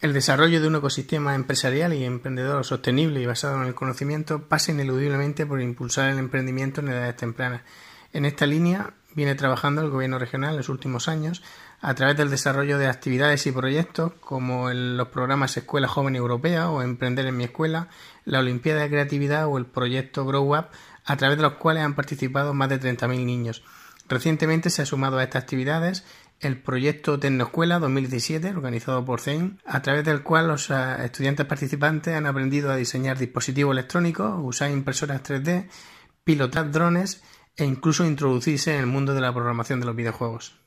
El desarrollo de un ecosistema empresarial y emprendedor sostenible y basado en el conocimiento pasa ineludiblemente por impulsar el emprendimiento en edades tempranas. En esta línea viene trabajando el Gobierno regional en los últimos años a través del desarrollo de actividades y proyectos como los programas Escuela Joven Europea o Emprender en mi Escuela, la Olimpiada de Creatividad o el proyecto Grow Up, a través de los cuales han participado más de 30.000 niños. Recientemente se ha sumado a estas actividades el proyecto Tecnoescuela 2017, organizado por CEIN, a través del cual los estudiantes participantes han aprendido a diseñar dispositivos electrónicos, usar impresoras 3D, pilotar drones e incluso introducirse en el mundo de la programación de los videojuegos.